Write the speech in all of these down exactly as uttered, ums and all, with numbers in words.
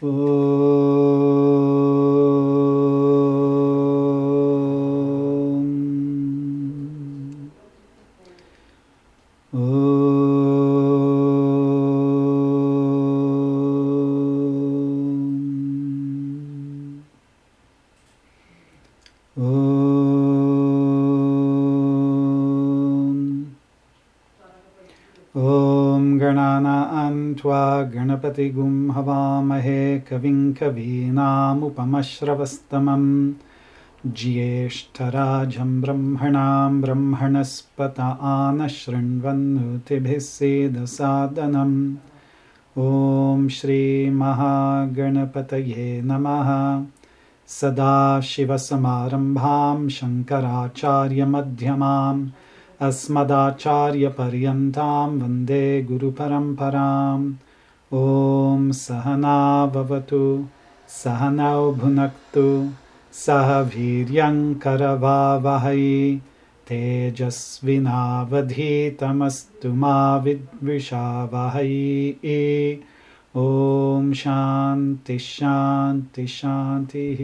गणपतिगुं हवामहे कविं कवीनामुपमश्रवस्तमं ज्येष्ठराजं ब्रह्मणां ब्रह्मणस्पत आनशृण्वन्नोतिभिः सेदसादनम् ॐ श्रीमहागणपतये नमः। सदाशिवसमारम्भां शङ्कराचार्यमध्यमाम् अस्मदाचार्यपर्यन्तां वन्दे गुरुपरम्पराम्। ॐ सहना भवतु सहनौ भुनक्तु सह वीर्यङ्करवावहै तेजस्विनावधीतमस्तु मा विद्विषावहै। ॐ शान्ति शान्ति शान्तिः।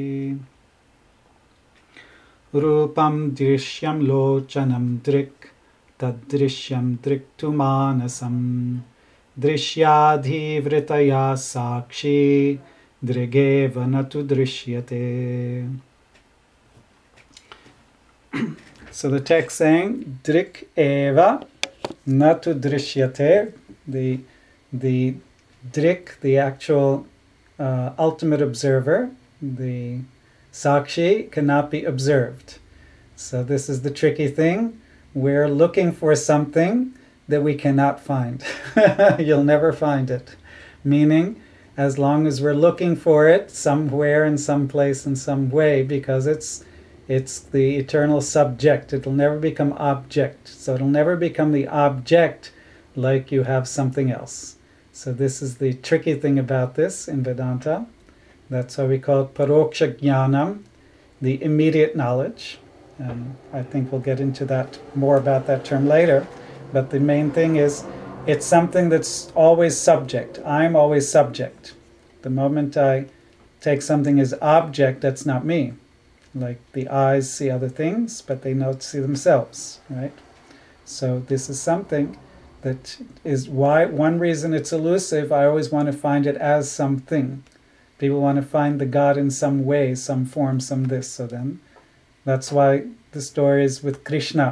रूपं दृश्यं लोचनं दृक् तद्दृश्यं दृक्तु मानसम् दृश्याधिवृतया साक्षी दृगेव न तु दृश्यते. So the text saying drik eva na tu drishyate, the the drik, the actual uh, ultimate observer, the sakshi, cannot be observed. So this is the tricky thing. We're looking for something that we cannot find. You'll never find it. Meaning, as long as we're looking for it somewhere in some place in some way, because it's it's the eternal subject. It'll never become object. So it'll never become the object like you have something else. So this is the tricky thing about this in Vedanta. That's why we call it paroksha jnanam, the immediate knowledge. And I think we'll get into that more about that term later. But the main thing is, it's something that's always subject. I'm always subject. The moment I take something as object, that's not me. Like the eyes see other things, but they don't see themselves, right? So this is something that is why, one reason it's elusive, I always want to find it as something. People want to find the God in some way, some form, some this. So then, that's why the stories with Krishna.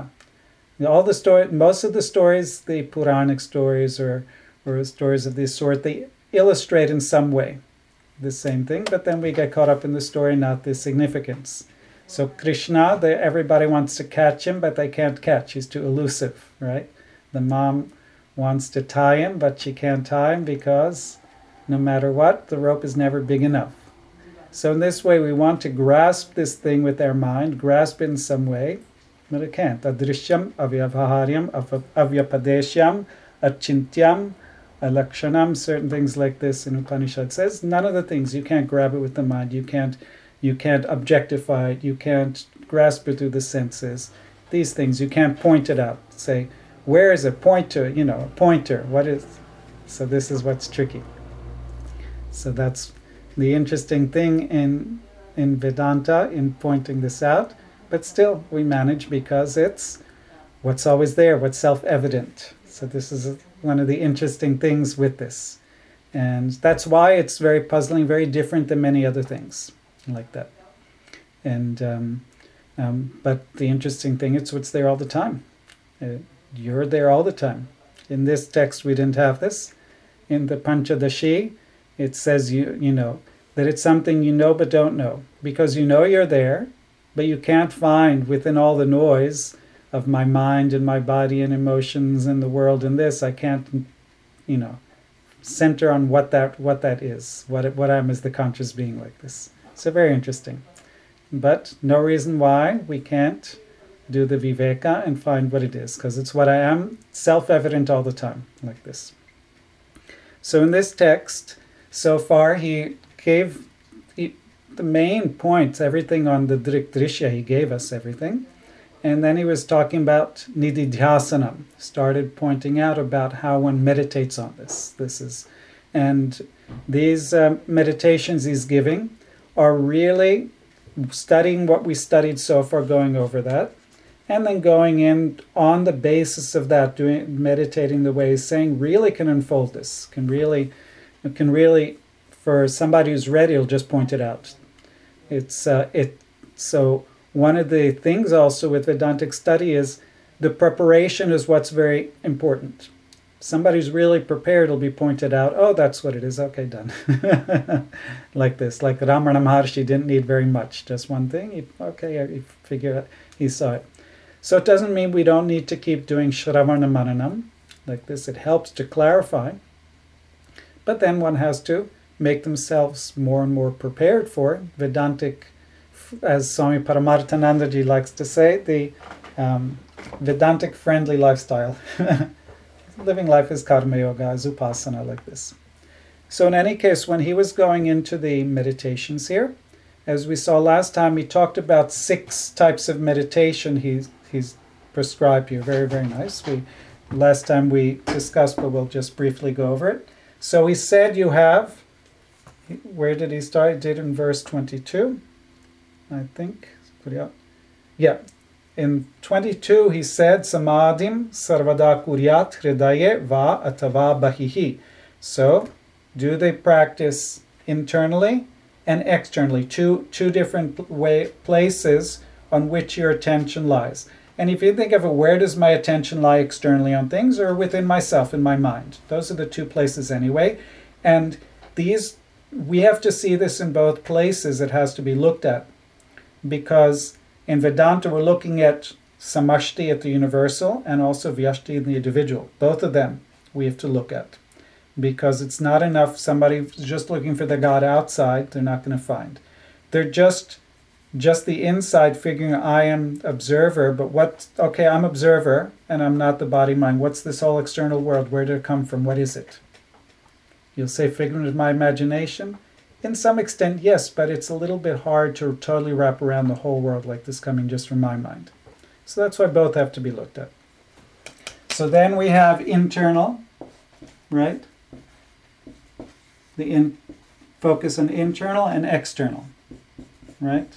All the story, most of the stories, the Puranic stories or or stories of this sort, they illustrate in some way the same thing, but then we get caught up in the story, not the significance. So Krishna, they, everybody wants to catch him, but they can't catch. He's too elusive, right? The mom wants to tie him, but she can't tie him because no matter what, the rope is never big enough. So in this way, we want to grasp this thing with our mind, grasp it in some way, but it can't. Adrishyam, avyavaharyam, avyapadeshyam, achintyam, alakshanam, certain things like this in Upanishad says. None of the things, you can't grab it with the mind, you can't you can't objectify it, you can't grasp it through the senses. These things, you can't point it out. Say, where is it? Point to it, you know, a pointer. What is? So this is what's tricky. So that's the interesting thing in in Vedanta, in pointing this out. But still, we manage because it's what's always there, what's self-evident. So this is one of the interesting things with this. And that's why it's very puzzling, very different than many other things like that. And um, um, but the interesting thing, it's what's there all the time. Uh, you're there all the time. In this text, we didn't have this. In the Panchadashi, it says, you you know, that it's something you know but don't know. Because you know you're there, but you can't find within all the noise of my mind and my body and emotions and the world and this, I can't, you know, center on what that what that is, what it, what I'm as the conscious being like this. So very interesting. But no reason why we can't do the viveka and find what it is, because it's what I am, self-evident all the time, like this. So in this text, so far he gave he, the main points, everything on the Drik Drishya, he gave us everything. And then he was talking about Nididhyasanam, started pointing out about how one meditates on this. This is And these um, meditations he's giving are really studying what we studied so far, going over that, and then going in on the basis of that, doing meditating the way he's saying, really can unfold this, can really, can really, for somebody who's ready, he'll just point it out. It's uh, it. So one of the things also with Vedantic study is the preparation is what's very important. Somebody who's really prepared will be pointed out, oh, that's what it is, okay, done. Like this, like Ramana Maharshi didn't need very much, just one thing, he, okay, he figured out, he saw it. So it doesn't mean we don't need to keep doing Shravana Mananam, like this, it helps to clarify, but then one has to make themselves more and more prepared for it. Vedantic, as Swami Paramarthanandaji likes to say, the um, Vedantic friendly lifestyle. Living life is karma yoga, is upasana, like this. So in any case, when he was going into the meditations here, as we saw last time, he talked about six types of meditation he's, he's prescribed here. Very, very nice. We last time we discussed, but we'll just briefly go over it. So he said you have, where did he start? He did in verse twenty-two, I think. Yeah. In twenty-two, he said, Samadhim sarvada kuryat hridaye va atava bahihi. So, do they practice internally and externally? Two, two different way, places on which your attention lies. And if you think of it, where does my attention lie externally on things or within myself, in my mind? Those are the two places anyway. And these, we have to see this in both places. It has to be looked at. Because in Vedanta, we're looking at samashti at the universal and also vyashti in the individual. Both of them we have to look at. Because it's not enough somebody who's just looking for the God outside, they're not going to find. They're just just the inside, figuring I am observer, but what, okay, I'm observer and I'm not the body mind. What's this whole external world? Where did it come from? What is it? You'll say figment of my imagination? In some extent, yes, but it's a little bit hard to totally wrap around the whole world like this coming just from my mind. So that's why both have to be looked at. So then we have internal, right? The in, focus on internal and external, right?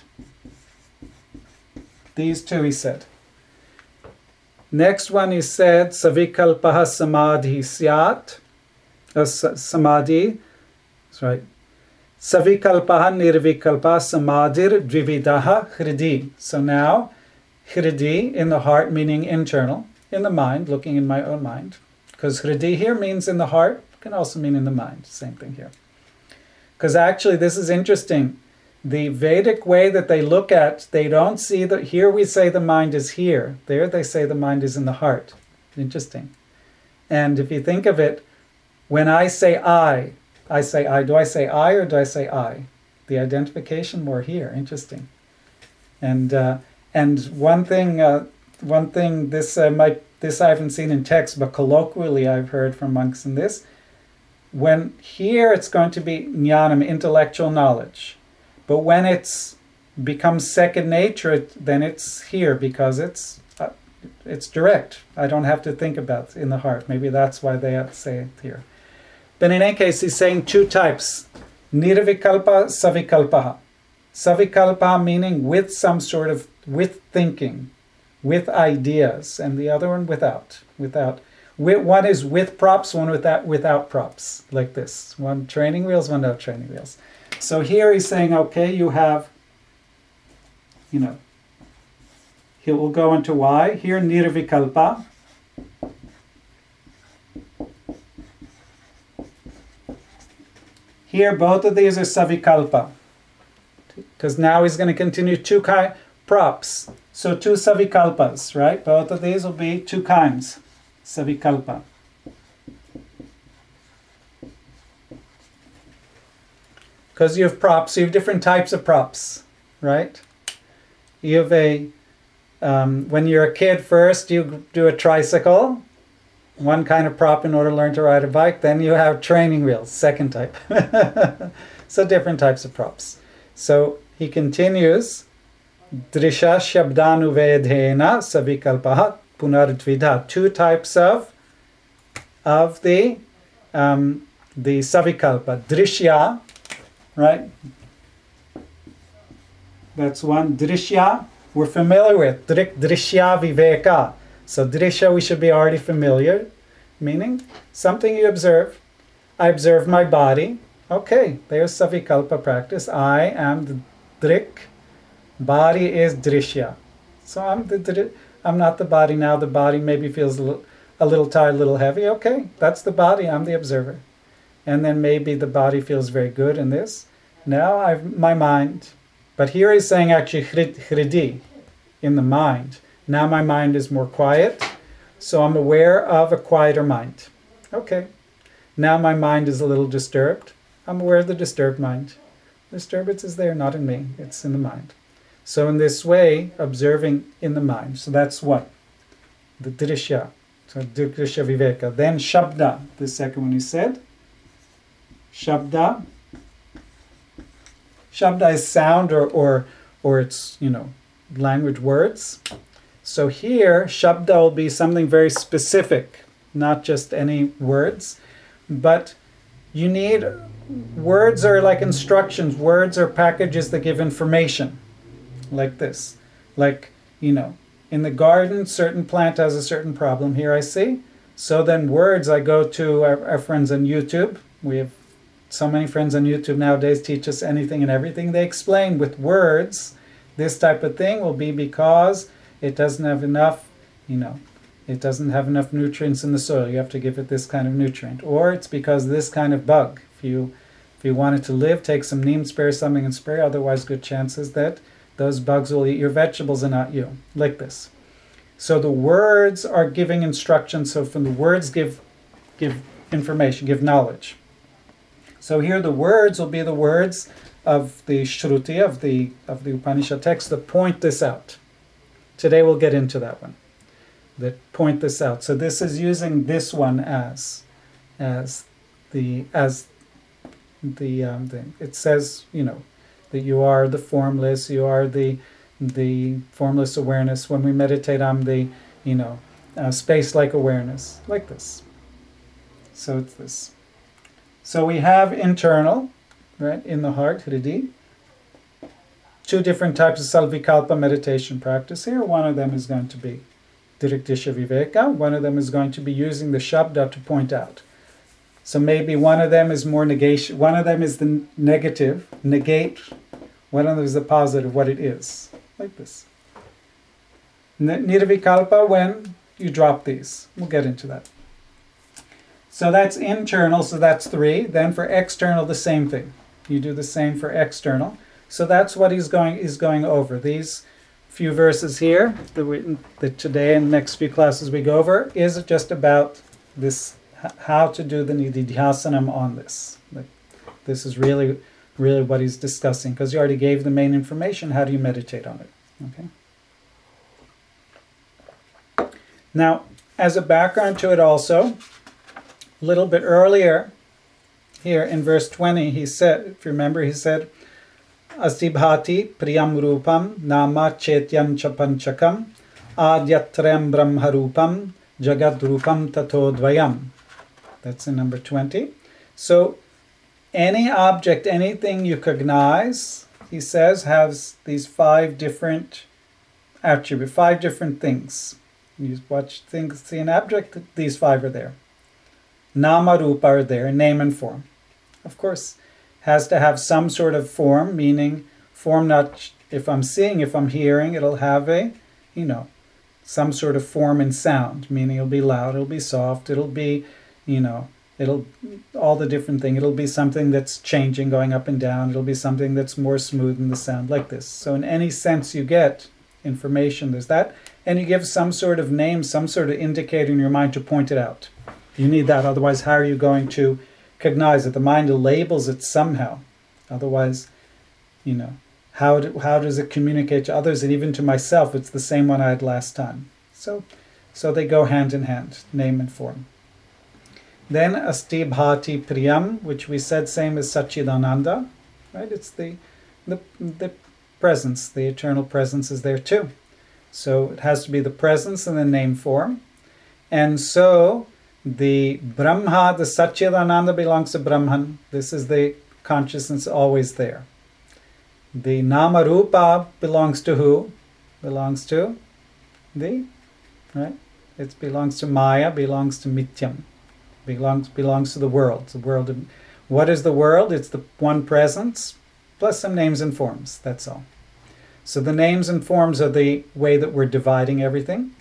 These two he said. Next one he said, Savikalpaha samadhi syat, uh, samadhi, that's right. Savikalpaha nirvikalpa samadhir dvividaha hridi. So now, hridi in the heart, meaning internal, in the mind, looking in my own mind. Because hridi here means in the heart, can also mean in the mind. Same thing here. Because actually, this is interesting. The Vedic way that they look at, they don't see that here we say the mind is here. There they say the mind is in the heart. Interesting. And if you think of it, when I say I, I say I. Do I say I or do I say I? The identification more here. Interesting. And uh, and one thing, uh, one thing. This uh, might this I haven't seen in text, but colloquially I've heard from monks in this. When here it's going to be jnanam, intellectual knowledge, but when it's becomes second nature, it, then it's here because it's uh, it's direct. I don't have to think about it in the heart. Maybe that's why they say it here. But in any case, he's saying two types. Nirvikalpa, savikalpaha. Savikalpa meaning with some sort of, with thinking, with ideas, and the other one without. Without. One is with props, one without, without props, like this. One training wheels, one without training wheels. So here he's saying, okay, you have, you know, he will go into why. Here, nirvikalpa. Here, both of these are savikalpa. Because now he's going to continue two ki- props. So two savikalpas, right? Both of these will be two kinds. Savikalpa. Because you have props, you have different types of props, right? You have a, um, when you're a kid first, you do a tricycle. One kind of prop in order to learn to ride a bike. Then you have training wheels, second type. So different types of props. So he continues, Drisha Shabdanu Vedhena Savikalpaha Punardvidha. Two types of, of the um, the savikalpa, drishya, right? That's one. Drishya, we're familiar with. Drik, drishya, viveka. So drishya, we should be already familiar, meaning something you observe. I observe my body. Okay, there's savikalpa practice. I am the drik. Body is drishya. So I'm the I'm not the body now. The body maybe feels a little, a little tired, a little heavy. Okay, that's the body. I'm the observer. And then maybe the body feels very good in this. Now I've my mind. But here he's saying actually hridi, in the mind. Now my mind is more quiet, so I'm aware of a quieter mind. Okay. Now my mind is a little disturbed. I'm aware of the disturbed mind. Disturbance is there, not in me. It's in the mind. So in this way, observing in the mind. So that's one. The drishya. So drishya viveka. Then shabda, the second one he said. Shabda. Shabda is sound or, or, or it's, you know, language words. So here, shabda will be something very specific, not just any words, but you need, words are like instructions. Words are packages that give information, like this. Like, you know, in the garden, certain plant has a certain problem. Here I see. So then words, I go to our, our friends on YouTube. We have so many friends on YouTube nowadays teach us anything and everything. They explain with words, this type of thing will be because it doesn't have enough, you know, it doesn't have enough nutrients in the soil. You have to give it this kind of nutrient. Or it's because this kind of bug. If you if you want it to live, take some neem, spray something and spray. Otherwise, good chances that those bugs will eat your vegetables and not you. Like this. So the words are giving instructions. So from the words give give information, give knowledge. So here the words will be the words of the Shruti, of the of the Upanishad text that point this out. Today we'll get into that one. That point this out. So this is using this one as as the as the um the, it says, you know, that you are the formless, you are the the formless awareness. When we meditate on the, you know, uh, space-like awareness, like this. So it's this. So we have internal, right, in the heart, hridi. Two different types of salvikalpa meditation practice here. One of them is going to be diriktisha viveka. One of them is going to be using the shabda to point out. So maybe one of them is more negation. One of them is the negative, negate. One of them is the positive, what it is. Like this. Nirvikalpa, when you drop these. We'll get into that. So that's internal, so that's three. Then for external, the same thing. You do the same for external. So that's what he's going is going over. These few verses here that, we, that today and the next few classes we go over is just about this, how to do the nididhyasanam on this. This is really, really what he's discussing, because he already gave the main information. How do you meditate on it? Okay. Now, as a background to it also, a little bit earlier, here in verse twenty, he said, if you remember, he said, Astibhati priyam rupam nama chetyam chapanchakam adyatrem brahmarupam jagadrupam tato dvayam. That's in number twenty. So any object, anything you cognize, he says, has these five different attributes, five different things. You watch things, see an object, these five are there. Nama rupa are there, name and form. Of course, has to have some sort of form, meaning form not, if I'm seeing, if I'm hearing, it'll have a, you know, some sort of form and sound, meaning it'll be loud, it'll be soft, it'll be, you know, it'll, all the different things. It'll be something that's changing, going up and down. It'll be something that's more smooth in the sound, like this. So in any sense you get information, there's that. And you give some sort of name, some sort of indicator in your mind to point it out. You need that, otherwise how are you going to cognize it? The mind labels it somehow. Otherwise, you know, how do, how does it communicate to others and even to myself? It's the same one I had last time. So, so they go hand in hand, name and form. Then Asti Bhati Priyam, which we said same as Satchidananda, right? It's the, the the presence, the eternal presence is there too. So it has to be the presence and the name form. And so The Brahma, the Satchidananda belongs to Brahman. This is the consciousness always there. The Namarupa belongs to who? Belongs to the, right? It belongs to Maya, belongs to Mityam. Belongs belongs to the world. The world. Of, what is the world? It's the one presence, plus some names and forms. That's all. So the names and forms are the way that we're dividing everything.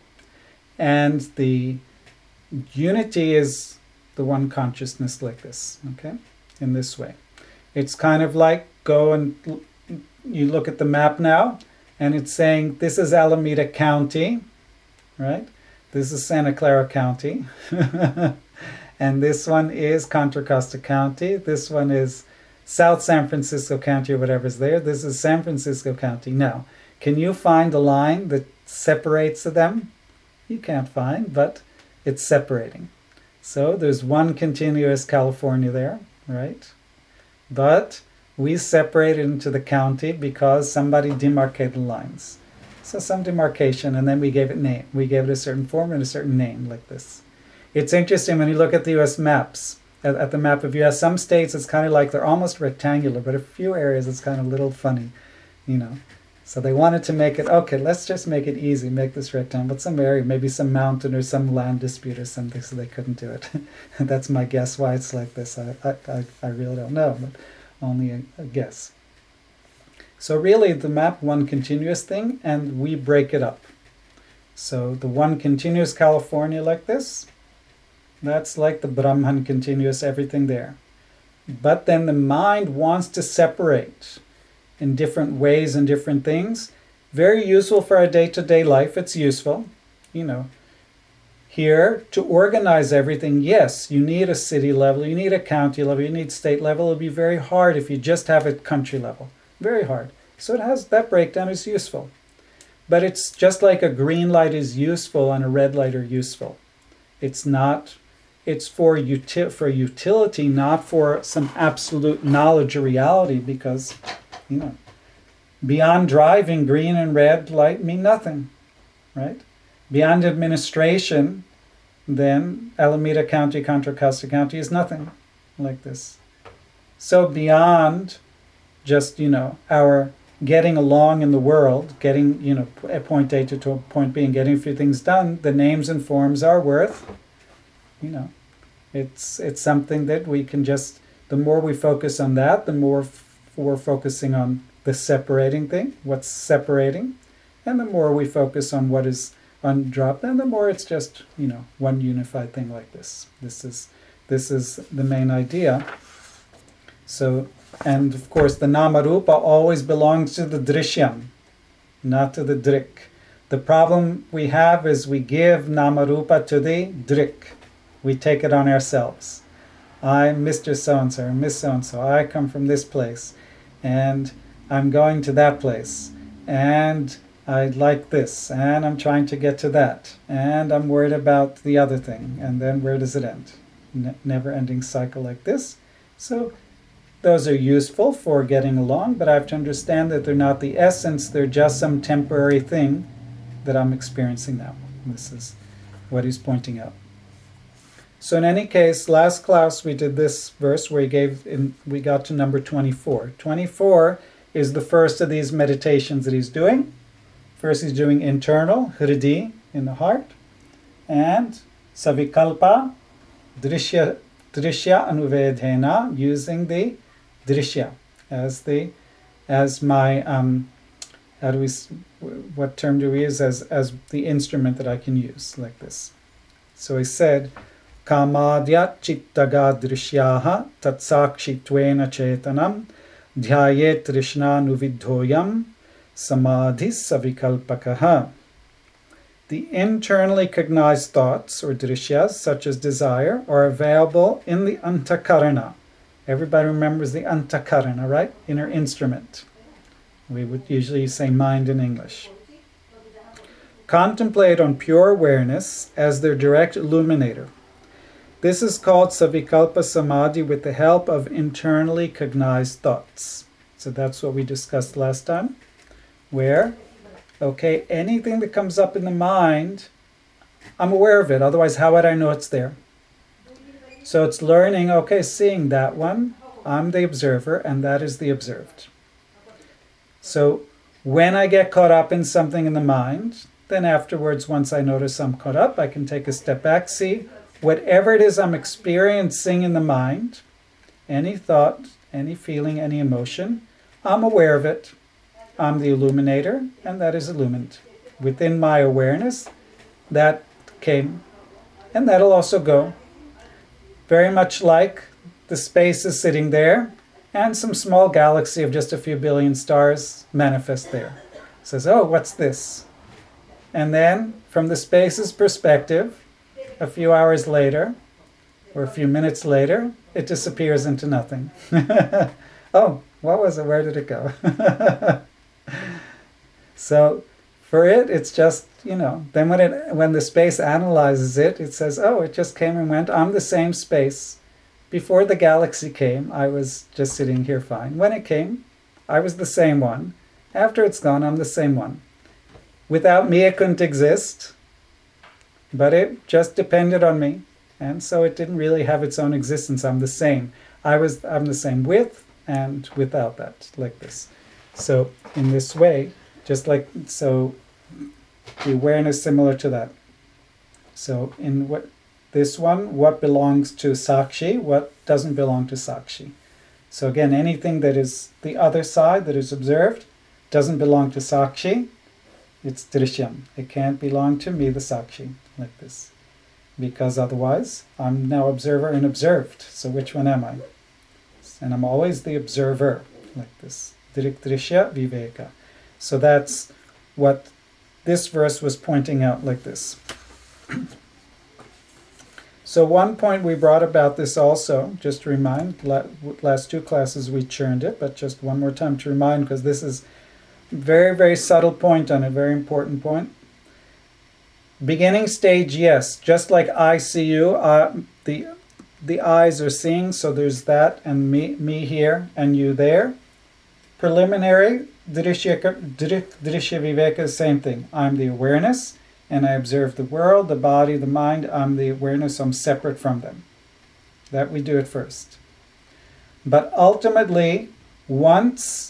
And the unity is the one consciousness like this, okay? In this way. It's kind of like, go and you look at the map now, and it's saying, this is Alameda County, right? This is Santa Clara County. And this one is Contra Costa County. This one is South San Francisco County, or whatever's there. This is San Francisco County. Now, can you find a line that separates them? You can't find, but it's separating. So there's one continuous California there, right? But we separated into the county because somebody demarcated lines. So some demarcation, and then we gave it name. We gave it a certain form and a certain name, like this. It's interesting when you look at the U S maps, at, at the map of U S, some states it's kind of like they're almost rectangular, but a few areas it's kind of a little funny, you know. So they wanted to make it, okay, let's just make it easy, make this rectangle. But some area, maybe some mountain or some land dispute or something, so they couldn't do it. That's my guess why it's like this. I, I, I really don't know, but only a, a guess. So really the map, one continuous thing, and we break it up. So the one continuous California like this, that's like the Brahman continuous, everything there. But then the mind wants to separate in different ways and different things. Very useful for our day-to-day life. It's useful, you know. Here, to organize everything, yes, you need a city level, you need a county level, you need state level. It'll be very hard if you just have it country level. Very hard. So it has, that breakdown is useful. But it's just like a green light is useful and a red light are useful. It's not, it's for, uti- for utility, not for some absolute knowledge or reality, because, you know, beyond driving, green and red light mean nothing, right? Beyond administration, then Alameda County, Contra Costa County is nothing like this. So beyond just, you know, our getting along in the world, getting, you know, a point A to a point B and getting a few things done, the names and forms are worth, you know, it's it's something that we can just, the more we focus on that, the more f- we're focusing on the separating thing, what's separating, and the more we focus on what is undropped, and the more it's just, you know, one unified thing like this. This is this is the main idea. So, and of course the Namarupa always belongs to the Drishyam, not to the Drik. The problem we have is we give Namarupa to the Drik. We take it on ourselves. I'm Mister So-and-so, or Miss So-and-so. I come from this place, and I'm going to that place, and I like this, and I'm trying to get to that, and I'm worried about the other thing, and then where does it end? Ne- never-ending cycle like this. So those are useful for getting along, but I have to understand that they're not the essence, they're just some temporary thing that I'm experiencing now. This is what he's pointing out. So in any case, last class we did this verse where he gave, in, we got to number twenty-four. twenty-four is the first of these meditations that he's doing. First he's doing internal, hridi, in the heart, and savikalpa, drishya, drishya anuvedhena, using the drishya as the, as my, um, how do we, what term do we use as, as the instrument that I can use, like this. So he said, kamadya chittaga drishyaha tatsakshitwena chetanam dhyayet trishna nuvidhoyam samadhi savikalpakaha. The internally cognized thoughts, or drishyas, such as desire, are available in the antakarana. Everybody remembers the antakarana, right? Inner instrument. We would usually say mind in English. Contemplate on pure awareness as their direct illuminator. This is called savikalpa samadhi with the help of internally cognized thoughts. So that's what we discussed last time. Where, okay, anything that comes up in the mind, I'm aware of it. Otherwise, how would I know it's there? So it's learning, okay, seeing that one, I'm the observer, and that is the observed. So when I get caught up in something in the mind, then afterwards, once I notice I'm caught up, I can take a step back, see whatever it is I'm experiencing in the mind, any thought, any feeling, any emotion, I'm aware of it. I'm the illuminator, and that is illumined. Within my awareness, that came, and that'll also go. Very much like the space is sitting there, and some small galaxy of just a few billion stars manifest there. It says, oh, what's this? And then, from the space's perspective, a few hours later, or a few minutes later, it disappears into nothing. Oh, what was it? Where did it go? So, for it, it's just, you know, then when it when the space analyzes it, it says, oh, it just came and went. I'm the same space. Before the galaxy came, I was just sitting here fine. When it came, I was the same one. After it's gone, I'm the same one. Without me, it couldn't exist, but it just depended on me. And so it didn't really have its own existence. I'm the same. I was, I'm the same with and without that, like this. So in this way, just like, so the awareness similar to that. So in what this one, what belongs to Sakshi, what doesn't belong to Sakshi. So again, anything that is the other side, that is observed, doesn't belong to Sakshi. It's Drishyam. It can't belong to me, the Sakshi, like this. Because otherwise, I'm now observer and observed. So which one am I? And I'm always the observer, like this. Dirik Drishya Viveka. So that's what this verse was pointing out, like this. So one point we brought about this also, just to remind, last two classes we churned it, but just one more time to remind, because this is a very, very subtle point on a very important point. Beginning stage, yes, just like I see you, uh, the the eyes are seeing, so there's that, and me, me here, and you there. Preliminary, Drishya, Drishya Viveka, same thing. I'm the awareness, and I observe the world, the body, the mind. I'm the awareness, I'm separate from them. That we do it first. But ultimately, once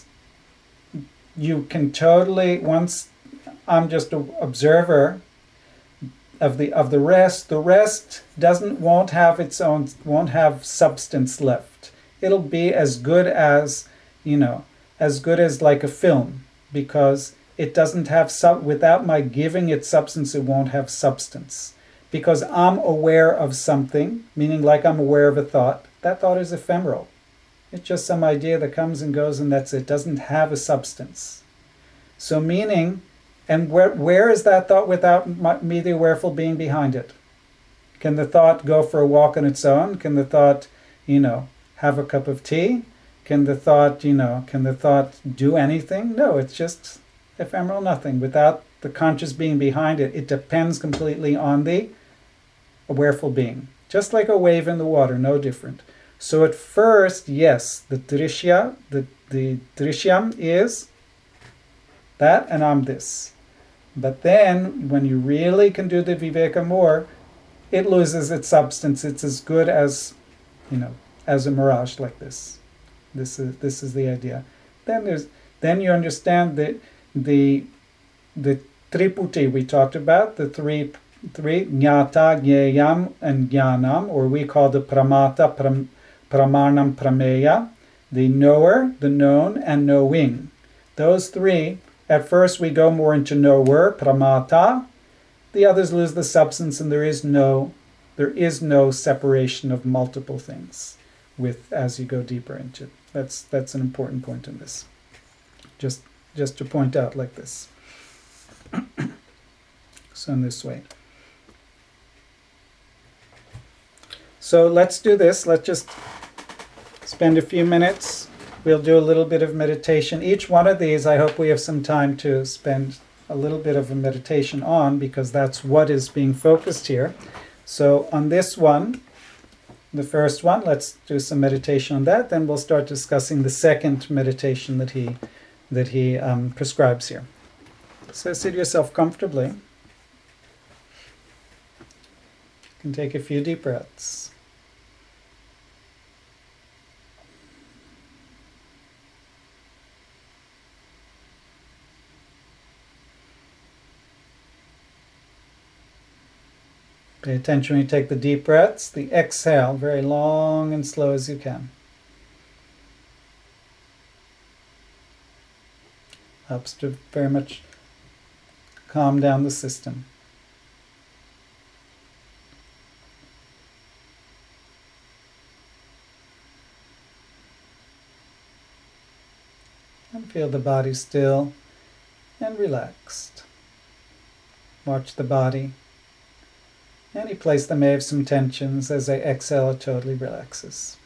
you can totally, once I'm just an observer of the of the rest, the rest doesn't won't have its own, won't have substance left. It'll be as good as, you know, as good as like a film, because it doesn't have, sub, without my giving it substance, it won't have substance. Because I'm aware of something, meaning like I'm aware of a thought, that thought is ephemeral. It's just some idea that comes and goes, and that's it. It doesn't have a substance. So meaning, and where where is that thought without my, me, the awareful being behind it? Can the thought go for a walk on its own? Can the thought, you know, have a cup of tea? Can the thought, you know, can the thought do anything? No, it's just ephemeral nothing. Without the conscious being behind it, it depends completely on the awareful being. Just like a wave in the water, no different. So at first, yes, the drishya, the, the drishyam is that, and I'm this. But then, when you really can do the viveka more, it loses its substance. It's as good as, you know, as a mirage like this. This is this is the idea. Then there's then you understand the the the triputi we talked about, the three three jnata, jneyam, and jnanam, or we call the pramata, pram, pramanam, prameya, the knower, the known, and knowing. Those three. At first we go more into knower, pramata. The others lose the substance, and there is no there is no separation of multiple things with as you go deeper into it. That's that's an important point in this. Just just to point out like this. So in this way. So let's do this. Let's just spend a few minutes. We'll do a little bit of meditation. Each one of these, I hope we have some time to spend a little bit of a meditation on, because that's what is being focused here. So on this one, the first one, let's do some meditation on that. Then we'll start discussing the second meditation that he that he um, prescribes here. So sit yourself comfortably. can take a few deep breaths. Pay attention when you take the deep breaths. The exhale, very long and slow as you can. Helps to very much calm down the system. And feel the body still and relaxed. Watch the body. Any place that may have some tensions, as I exhale, it totally relaxes.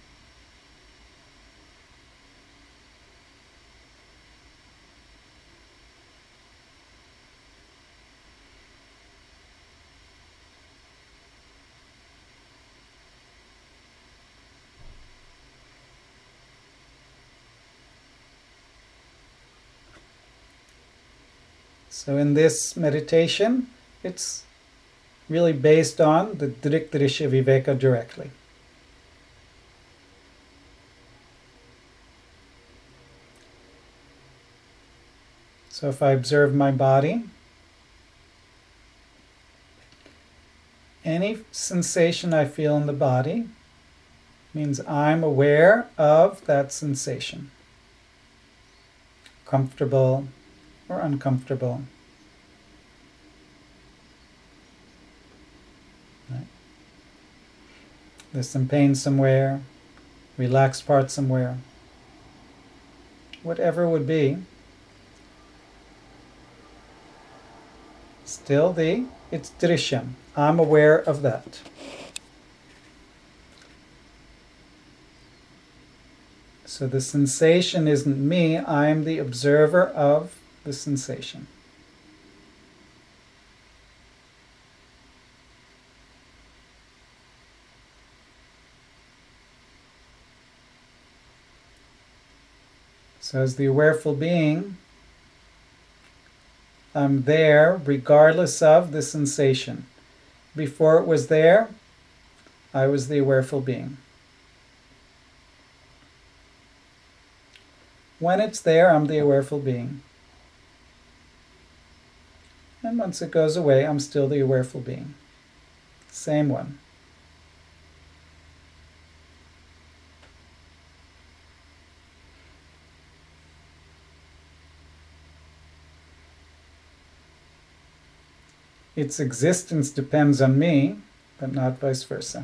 So in this meditation, it's really based on the Drik Drishya Viveka directly. So if I observe my body, any sensation I feel in the body means I'm aware of that sensation. Comfortable or uncomfortable. Right. There's some pain somewhere, relaxed part somewhere. Whatever it would be, still the, it's drishyam. I'm aware of that. So the sensation isn't me, I'm the observer of the sensation. So as the awareful being, I'm there regardless of the sensation. Before it was there, I was the awareful being. When it's there, I'm the awareful being. And once it goes away, I'm still the awareful being. Same one. Its existence depends on me, but not vice versa.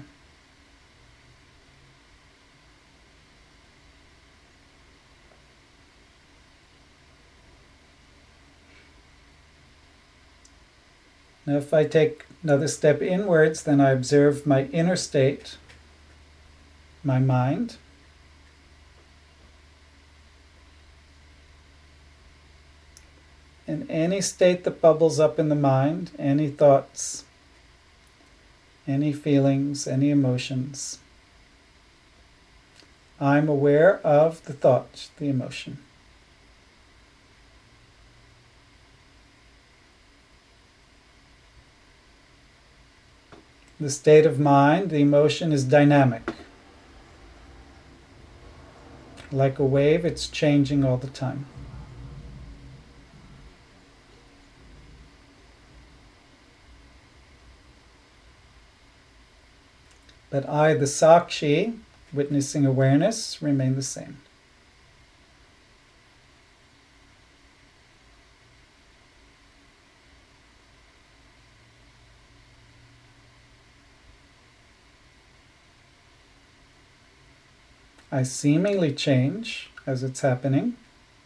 Now if I take another step inwards, then I observe my inner state, my mind. And any state that bubbles up in the mind, any thoughts, any feelings, any emotions, I'm aware of the thought, the emotion. The state of mind, the emotion is dynamic. Like a wave, it's changing all the time. But I, the Sakshi, witnessing awareness, remain the same. I seemingly change as it's happening.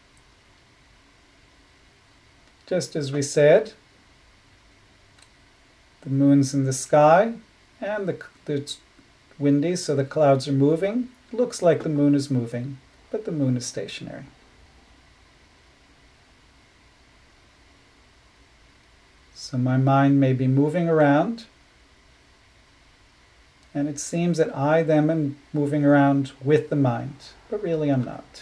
Just as we said, the moon's in the sky and the, it's windy, so the clouds are moving. It looks like the moon is moving, but the moon is stationary. So my mind may be moving around, and it seems that I then am moving around with the mind, but really I'm not.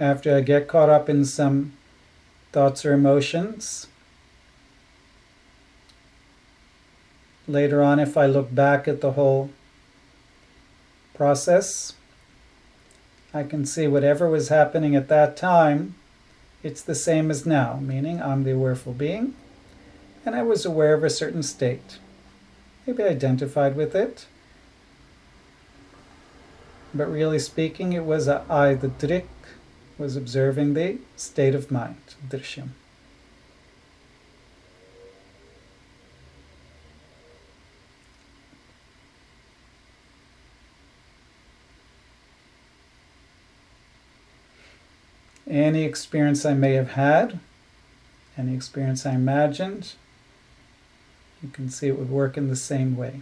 after I get caught up in some thoughts or emotions, later on, if I look back at the whole process, I can see whatever was happening at that time, it's the same as now, meaning I'm the awareful being, and I was aware of a certain state. Maybe identified with it, but really speaking, it was a I, the drik, was observing the state of mind, drishyam. Any experience I may have had, any experience I imagined, you can see it would work in the same way.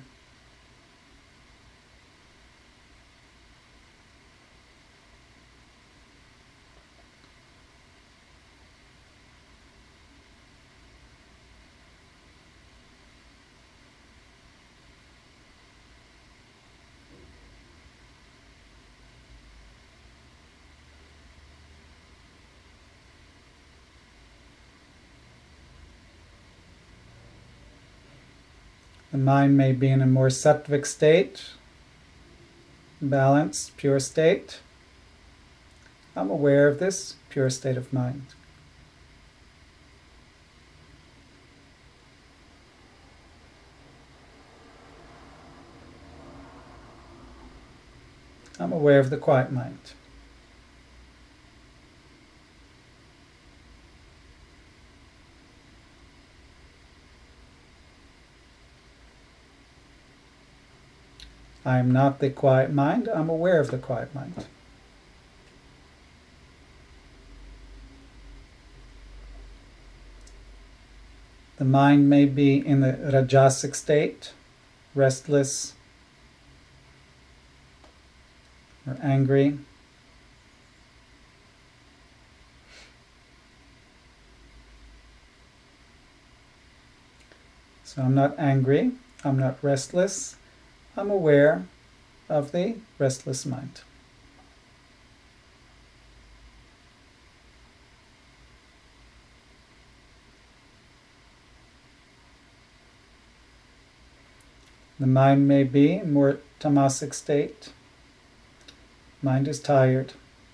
The mind may be in a more sattvic state, balanced, pure state. I'm aware of this pure state of mind. I'm aware of the quiet mind. I am not the quiet mind, I'm aware of the quiet mind. The mind may be in the rajasic state, restless or angry. So I'm not angry, I'm not restless, I'm aware of the restless mind. The mind may be in more tamasic state. Mind is tired.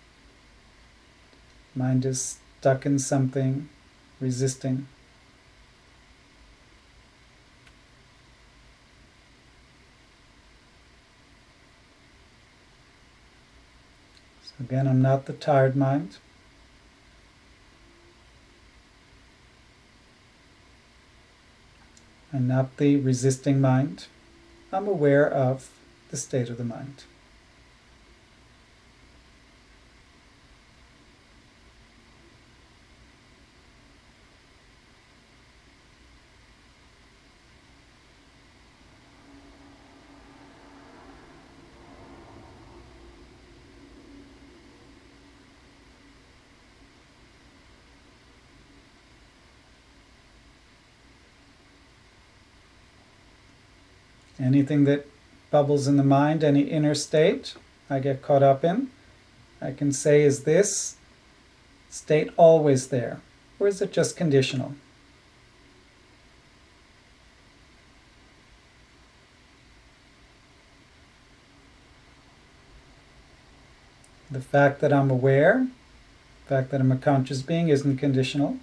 Mind is stuck in something, resisting. So again, I'm not the tired mind. I'm not the resisting mind. I'm aware of the state of the mind. Anything that bubbles in the mind, any inner state I get caught up in, I can say, is this state always there? Or is it just conditional? The fact that I'm aware, the fact that I'm a conscious being isn't conditional,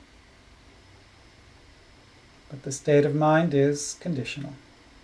but the state of mind is conditional.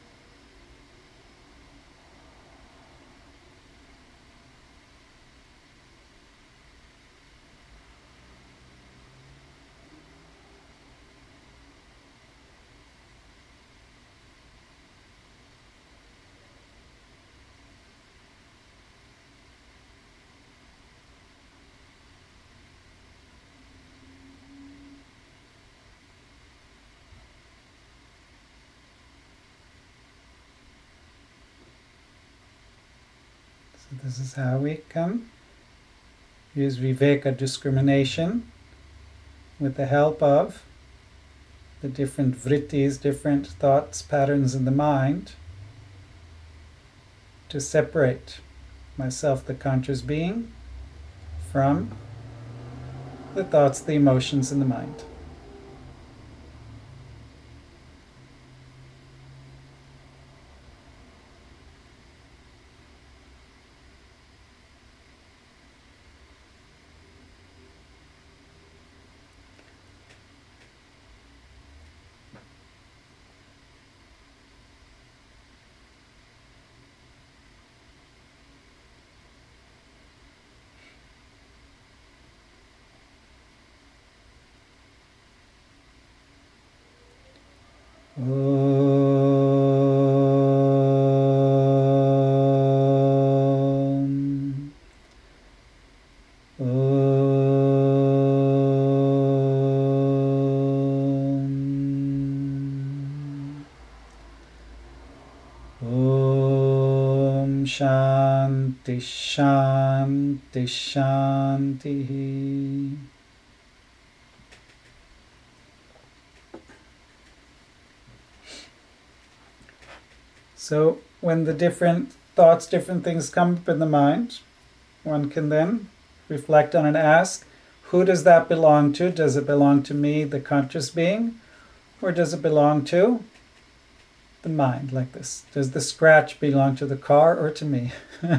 So this is how we come. Use viveka, discrimination, with the help of the different vrittis, different thoughts, patterns in the mind, to separate myself, the conscious being, from the thoughts, the emotions in the mind. Shanti, Shanti, Shanti. So when the different thoughts, different things come up in the mind, one can then reflect on and ask, who does that belong to? Does it belong to me, the conscious being? Or does it belong to the mind, like this? Does the scratch belong to the car or to me?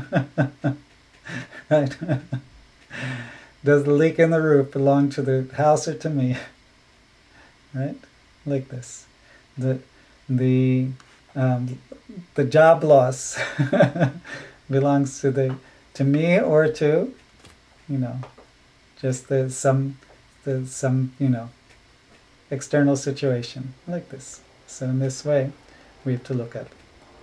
Right? Does the leak in the roof belong to the house or to me? Right? Like this. The the um, the job loss belongs to the to me or to, you know, just the some the some you know external situation, like this. So in this way, we have to look at it.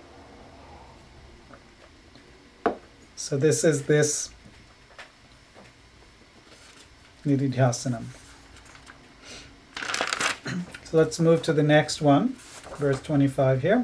So this is this Nididhyasanam. So let's move to the next one, verse twenty-five here.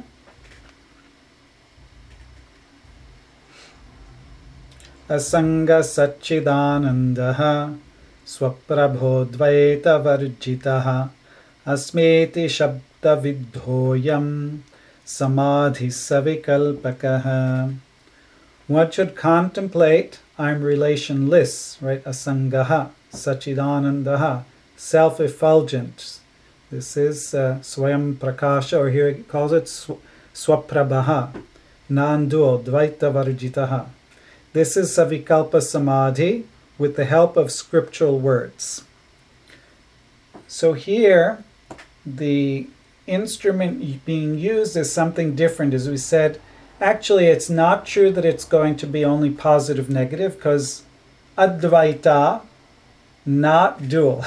Asanga Satchidanandaha Swaprabho Dvaita Varjitaha Asmeti Shabda Vidhoyam Samadhi Savikalpakaha. One should contemplate I'm relationless, right? Asangaha, Satchidanandaha, self-effulgent. This is uh, Swayam Prakasha, or here it calls it sw- Swaprabhaha, non-dual, Dvaita Varjitaha. This is Savikalpa Samadhi with the help of scriptural words. So here, the instrument being used is something different. As we said, actually it's not true that it's going to be only positive, negative, because Advaita, not dual.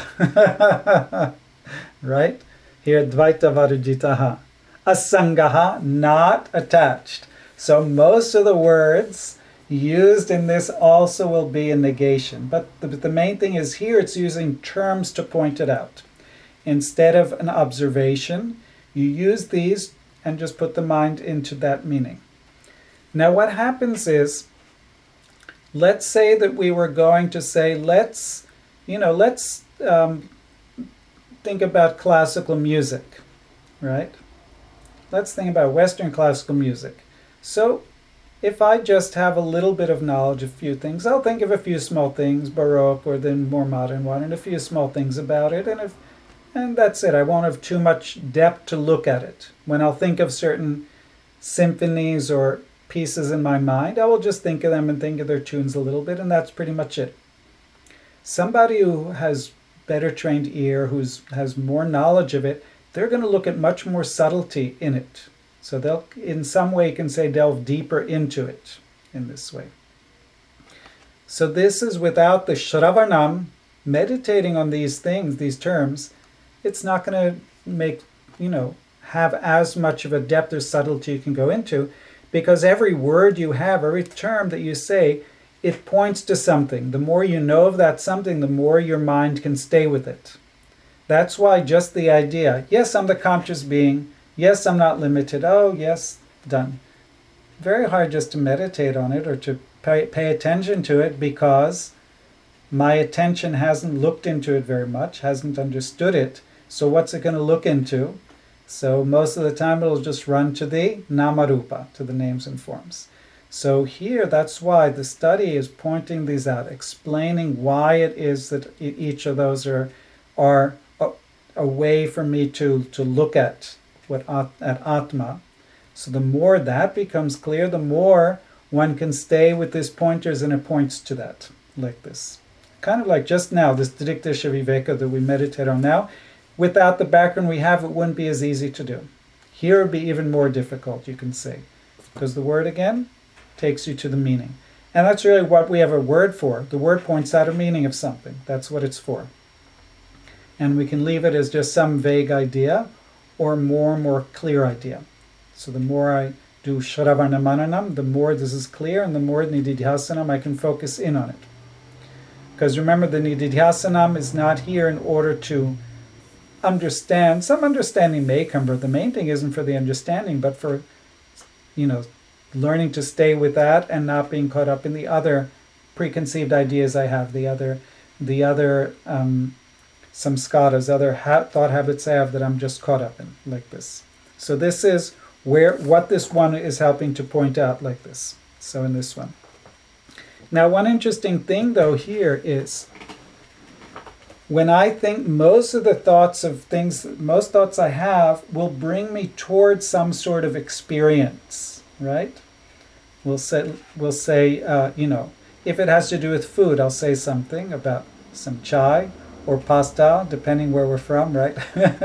Right? Here, Dvaita Varjitaha. Asangaha, not attached. So most of the words used in this also will be a negation. But the, the main thing is here it's using terms to point it out. Instead of an observation, you use these and just put the mind into that meaning. Now what happens is, let's say that we were going to say, let's, you know, let's um, think about classical music, right? Let's think about Western classical music. So if I just have a little bit of knowledge of a few things, I'll think of a few small things, Baroque or the more modern one, and a few small things about it, and if and that's it. I won't have too much depth to look at it. When I'll think of certain symphonies or pieces in my mind, I will just think of them and think of their tunes a little bit, and that's pretty much it. Somebody who has better trained ear, who has more knowledge of it, they're going to look at much more subtlety in it. So they'll, in some way, you can say, delve deeper into it in this way. So this is without the Shravanam, meditating on these things, these terms, it's not going to make, you know, have as much of a depth or subtlety you can go into, because every word you have, every term that you say, it points to something. The more you know of that something, the more your mind can stay with it. That's why just the idea, yes, I'm the conscious being, yes, I'm not limited, oh, yes, done. Very hard just to meditate on it or to pay, pay attention to it, because my attention hasn't looked into it very much, hasn't understood it. So what's it going to look into? So most of the time it'll just run to the namarupa, to the names and forms. So here, that's why the study is pointing these out, explaining why it is that each of those are are a, a way for me to to look at what at Atma. So the more that becomes clear, the more one can stay with these pointers, and it points to that, like this. Kind of like just now, this Didikdesha Viveka that we meditate on now, without the background we have, it wouldn't be as easy to do. Here it would be even more difficult, you can say, because the word, again, takes you to the meaning. And that's really what we have a word for. The word points out a meaning of something. That's what it's for. And we can leave it as just some vague idea or more and more clear idea. So the more I do Shravana Mananam, the more this is clear, and the more Nididhyasanam I can focus in on it. Because remember, the Nididhyasanam is not here in order to understand. Some understanding may come, but the main thing isn't for the understanding, but for, you know, learning to stay with that and not being caught up in the other preconceived ideas I have, the other, the other um, samskaras, other ha- thought habits I have that I'm just caught up in, like this. So this is where what this one is helping to point out, like this. So in this one. Now, one interesting thing, though, here is when I think most of the thoughts of things, most thoughts I have will bring me towards some sort of experience, right? We'll say, we'll say uh, you know, if it has to do with food, I'll say something about some chai or pasta, depending where we're from, right?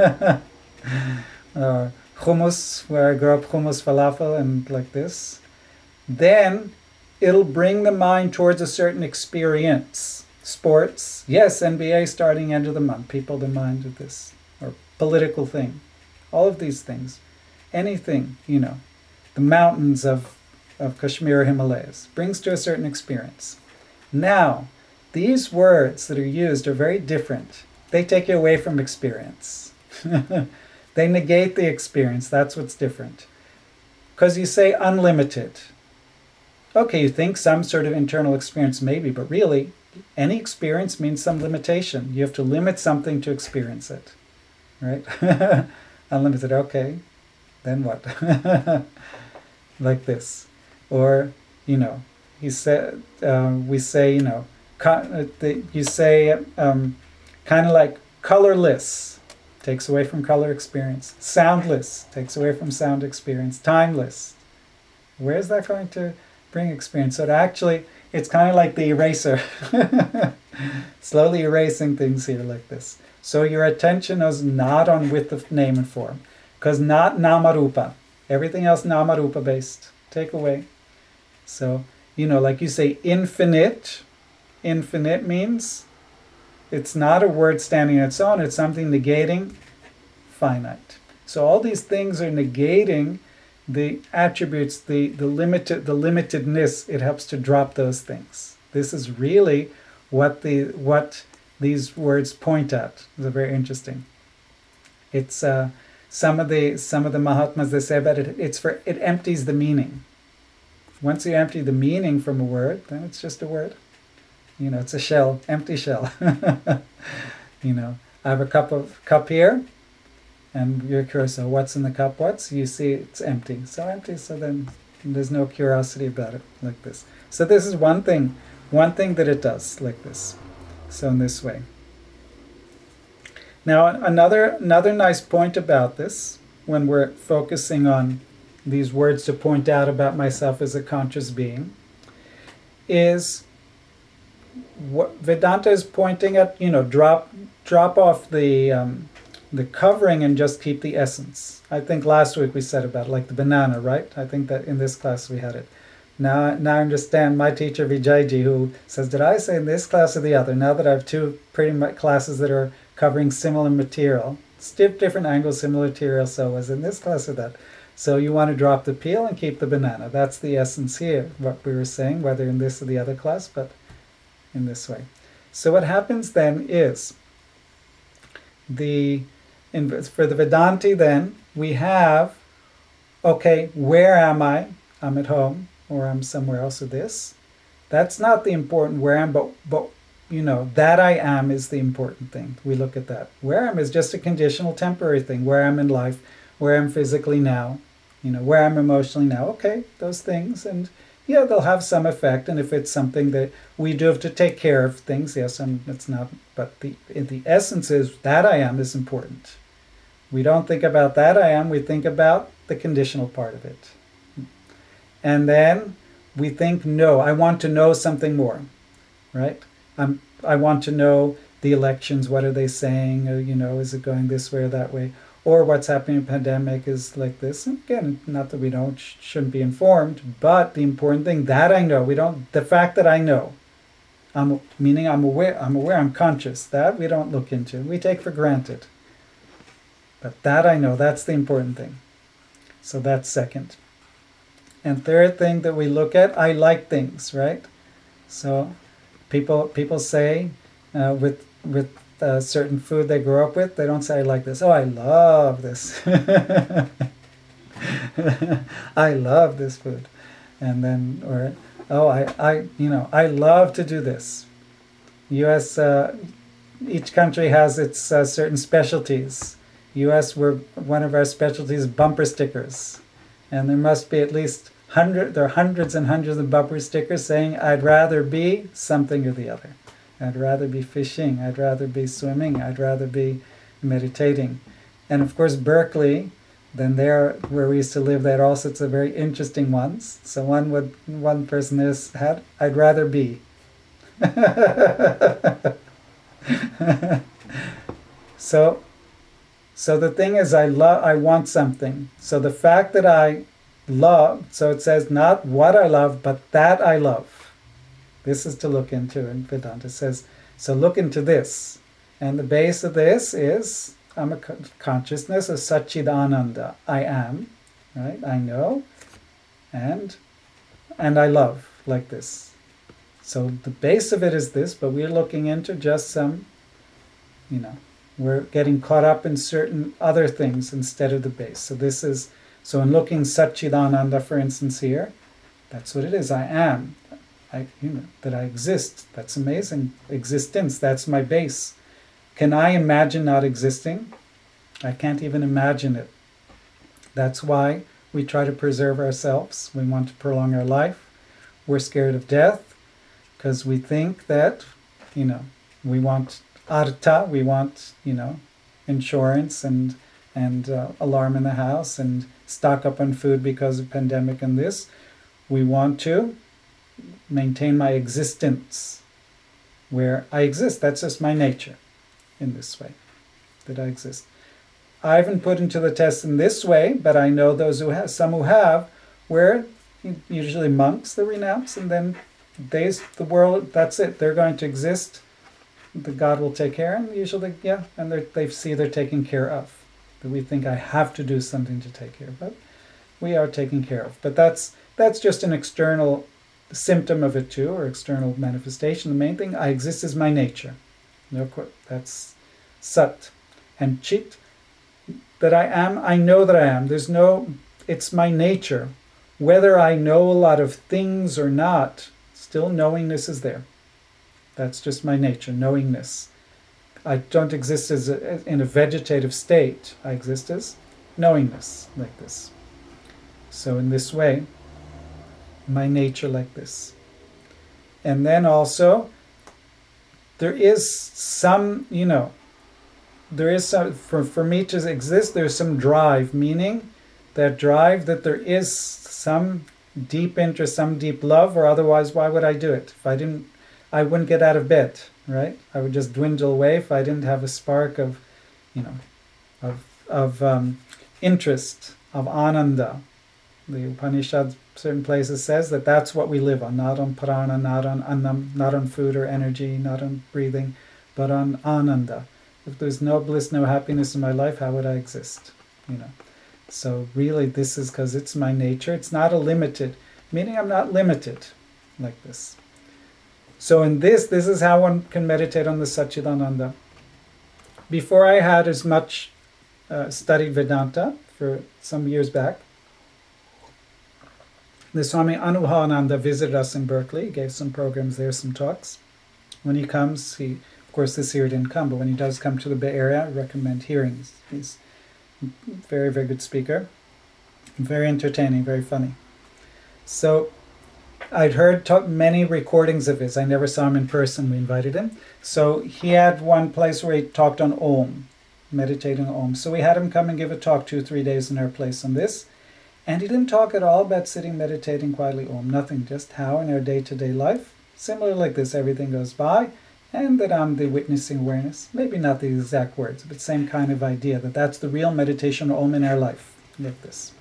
uh, hummus, where I grew up, hummus, falafel, and like this. Then it'll bring the mind towards a certain experience. Sports, yes, N B A starting end of the month, people the mind of this, or political thing, all of these things, anything, you know, the mountains of, of Kashmir or Himalayas, brings to a certain experience. Now, these words that are used are very different. They take you away from experience. They negate the experience, that's what's different. Because you say unlimited. Okay, you think some sort of internal experience maybe, but really, any experience means some limitation. You have to limit something to experience it, right? Unlimited, okay, then what? Like this. Or, you know, he said, uh, we say, you know, co- the, you say um, kind of like colorless, takes away from color experience. Soundless, takes away from sound experience. Timeless, where's that going to bring experience? So it actually, it's kind of like the eraser. Slowly erasing things here like this. So your attention is not on with the name and form. Because not namarupa. Everything else namarupa based. Take away. So, you know, like you say infinite. Infinite means it's not a word standing on its own. It's something negating finite. So all these things are negating the attributes, the, the limited, the limitedness. It helps to drop those things. This is really what the what these words point at. It's very interesting. It's uh, some of the some of the Mahatmas, they say about it. It's for it empties the meaning. Once you empty the meaning from a word, then it's just a word. You know, it's a shell, empty shell. You know, I have a cup of cup here. And you're curious, so what's in the cup? What's? You see it's empty. So empty, so then there's no curiosity about it, like this. So this is one thing, one thing that it does, like this. So in this way. Now another another nice point about this, when we're focusing on these words to point out about myself as a conscious being, is what Vedanta is pointing at, you know, drop drop off the um, the covering and just keep the essence. I think last week we said about like the banana, right? I think that in this class we had it. Now, now I understand my teacher Vijayji, who says, did I say in this class or the other? Now that I have two pretty much classes that are covering similar material, still different angles, similar material, so was in this class or that. So you want to drop the peel and keep the banana. That's the essence here, what we were saying, whether in this or the other class, but in this way. So what happens then is, the in, for the Vedanti then, we have, okay, where am I? I'm at home, or I'm somewhere else with this. That's not the important where I am, but, but you know, that I am is the important thing. We look at that. Where I am is just a conditional temporary thing. Where I'm in life, where I'm physically now, you know, where I'm emotionally now. Okay, those things. And yeah, they'll have some effect. And if it's something that we do have to take care of things, yes, and it's not, but the, the essence is that I am is important. We don't think about that I am, we think about the conditional part of it. And then we think, no, I want to know something more, right? I'm, I want to know the elections, what are they saying, or, you know, is it going this way or that way? Or what's happening in the pandemic is like this. And again, not that we don't, shouldn't be informed, but the important thing, that I know, we don't, the fact that I know, I'm, meaning I'm aware, I'm aware, I'm conscious, that we don't look into, we take for granted. But that I know, that's the important thing. So that's second. And third thing that we look at, I like things, right? So people people say uh, with with uh, certain food they grew up with, they don't say I like this. Oh, I love this. I love this food. And then, or, oh, I, I you know, I love to do this. U S, uh, each country has its uh, certain specialties. U S, we're, one of our specialties, bumper stickers. And there must be at least hundred, there are hundreds and hundreds of bumper stickers saying, I'd rather be something or the other. I'd rather be fishing. I'd rather be swimming. I'd rather be meditating. And of course, Berkeley, then there, where we used to live, they had all sorts of very interesting ones. So one would, one person is had, I'd rather be. so, so the thing is, I love, I want something. So the fact that I love, so it says not what I love, but that I love. This is to look into in Vedanta. It says, so look into this. And the base of this is, I'm a consciousness of Satchidananda. I am, right? I know, and and I love, like this. So the base of it is this, but we're looking into just some, you know, we're getting caught up in certain other things instead of the base. So this is, so in looking Satchidananda, for instance, here, that's what it is. I am. I, you know, that I exist. That's amazing. Existence, that's my base. Can I imagine not existing? I can't even imagine it. That's why we try to preserve ourselves. We want to prolong our life. We're scared of death because we think that, you know, we want artha, we want, you know, insurance and and uh, alarm in the house and stock up on food because of pandemic and this. We want to maintain my existence where I exist. That's just my nature in this way, that I exist. I haven't put into the test in this way, but I know those who have, some who have, where usually monks, they renounce, and then they, the world, that's it. They're going to exist. The God will take care, and usually, yeah, and they see they're taken care of. That we think I have to do something to take care of, but we are taken care of. But that's that's just an external symptom of it too, or external manifestation. The main thing, I exist, is my nature. No, that's sat. And chit, that I am, I know that I am. There's no, it's my nature. Whether I know a lot of things or not, still knowingness is there. That's just my nature, knowingness. I don't exist as a, in a vegetative state. I exist as knowingness, like this. So in this way, my nature like this. And then also, there is some, you know, there is some, for, for me to exist, there's some drive, meaning that drive that there is some deep interest, some deep love, or otherwise why would I do it? If I didn't, I wouldn't get out of bed, right? I would just dwindle away if I didn't have a spark of, you know, of, of um, interest, of ananda. The Upanishad, certain places says that that's what we live on, not on prana, not on annam, not on food or energy, not on breathing, but on ananda. If there's no bliss, no happiness in my life, how would I exist? You know. So really, this is because it's my nature. It's not a limited, meaning I'm not limited like this. So in this, this is how one can meditate on the Satchidananda. Before I had as much uh, studied Vedanta for some years back, the Swami Anuhananda visited us in Berkeley. He gave some programs there, some talks. When he comes, he, of course this year didn't come, but when he does come to the Bay Area, I recommend hearing. He's, he's a very, very good speaker. Very entertaining, very funny. So I'd heard talk, many recordings of his. I never saw him in person. We invited him. So he had one place where he talked on Om, meditating on Om. So we had him come and give a talk two or three days in our place on this. And he didn't talk at all about sitting, meditating quietly Om. Nothing, just how in our day-to-day life, similar like this, everything goes by. And that I'm the witnessing awareness. Maybe not the exact words, but same kind of idea. That that's the real meditation Om in our life. Like this.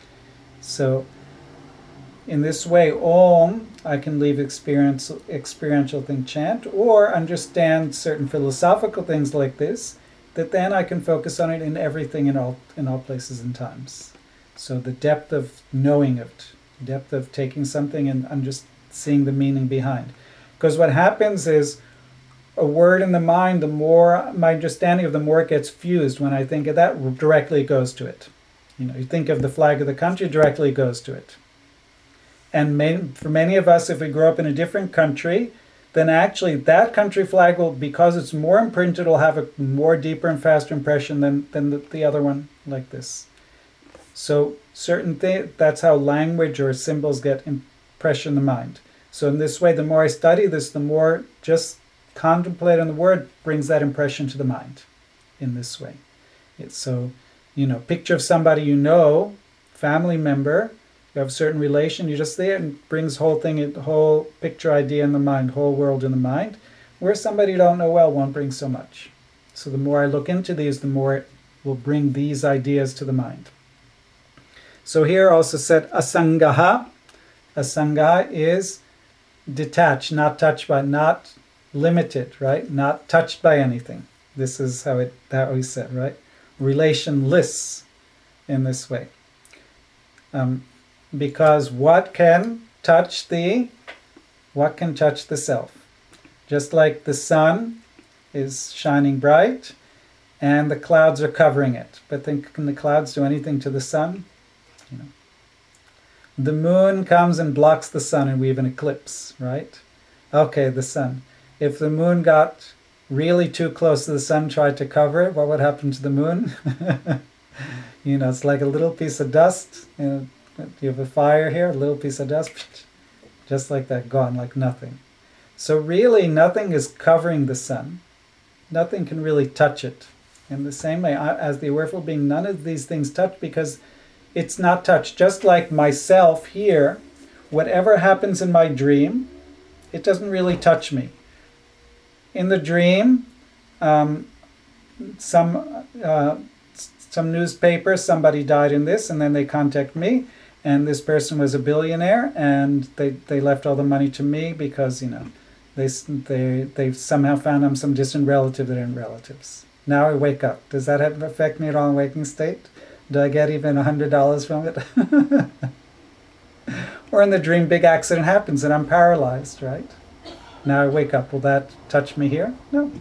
So in this way, Om, I can leave experience, experiential thing chant, or understand certain philosophical things like this, that then I can focus on it in everything in all in all places and times. So the depth of knowing it, depth of taking something and, and just seeing the meaning behind. Because what happens is, a word in the mind, the more my understanding of the more it gets fused. When I think of that, directly it goes to it. You know, you think of the flag of the country, directly it goes to it. And may, for many of us, if we grow up in a different country, then actually that country flag will, because it's more imprinted, will have a more deeper and faster impression than, than the, the other one like this. So certain things, that's how language or symbols get impression in the mind. So in this way, the more I study this, the more just contemplating the word brings that impression to the mind in this way. It's so, you know, picture of somebody you know, family member, you have a certain relation, you just there and brings whole thing, whole picture idea in the mind, whole world in the mind, where somebody you don't know well won't bring so much. So the more I look into these, the more it will bring these ideas to the mind. So here also said asangaha. Asangaha is detached, not touched by, not limited, right? Not touched by anything. This is how it how he said, right? Relationless in this way. Um, because what can touch the what can touch the self? Just like the sun is shining bright and the clouds are covering it. But then can the clouds do anything to the sun? You know. The moon comes and blocks the sun and we have an eclipse, right? Okay, the sun. If the moon got really too close to the sun, tried to cover it, what would happen to the moon? You know, it's like a little piece of dust. You know, you have a fire here, a little piece of dust, just like that, gone, like nothing. So really, nothing is covering the sun. Nothing can really touch it. In the same way, as the awareful being, none of these things touch because it's not touched. Just like myself here, whatever happens in my dream, it doesn't really touch me. In the dream, um, some uh, some newspaper, somebody died in this, and then they contact me, and this person was a billionaire, and they, they left all the money to me because, you know, they they they somehow found I'm some distant relative that aren't relatives. Now I wake up. Does that have, affect me at all in waking state? Do I get even a hundred dollars from it? Or in the dream, big accident happens and I'm paralyzed, right? Now I wake up. Will that touch me here? No.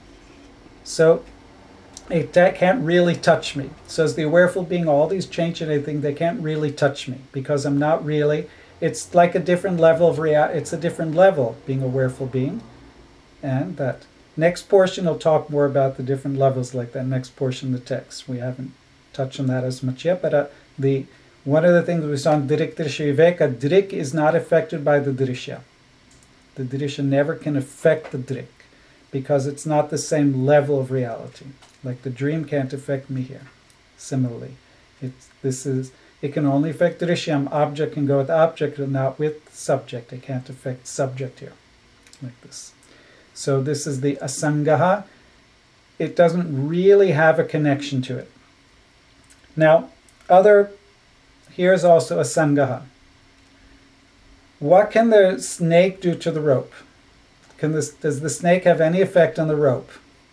So it can't really touch me. So as the awareful being, all these change and anything, they can't really touch me because I'm not really. It's like a different level of rea- It's a different level being a awareful being, and that next portion will talk more about the different levels, like that next portion of the text. We haven't touched on that as much yet, but uh, the one of the things we saw in Dirik Drishya Viveka, Dirik is not affected by the Drishya. The Drishya never can affect the Dirik because it's not the same level of reality. Like the dream can't affect me here. Similarly, it's this is it can only affect Drishyam. Object can go with object and not with subject. It can't affect subject here, like this. So this is the asangaha. It doesn't really have a connection to it. Now, other here's also asangaha. What can the snake do to the rope? Can this does the snake have any effect on the rope?